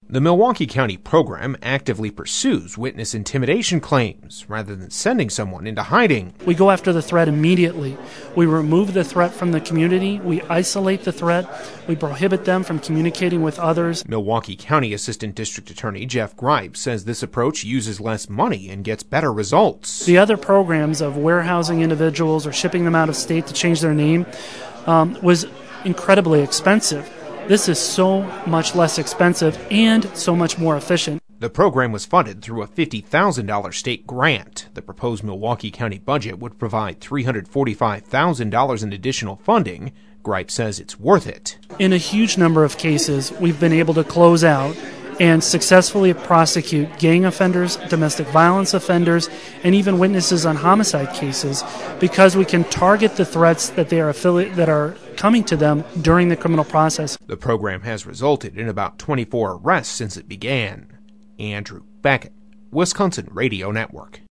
The Milwaukee County program actively pursues witness intimidation claims rather than sending someone into hiding. We go after the threat immediately. We remove the threat from the community. We isolate the threat. We prohibit them from communicating with others. Milwaukee County Assistant District Attorney Jeff Gripe says this approach uses less money and gets better results. The other programs of warehousing individuals or shipping them out of state to change their name was incredibly expensive. This is so much less expensive and so much more efficient. The program was funded through a $50,000 state grant. The proposed Milwaukee County budget would provide $345,000 in additional funding. Gripe says it's worth it. In a huge number of cases, we've been able to close out and successfully prosecute gang offenders, domestic violence offenders, and even witnesses on homicide cases because we can target the threats that that are coming to them during the criminal process. The program has resulted in about 24 arrests since it began. Andrew Beckett, Wisconsin Radio Network.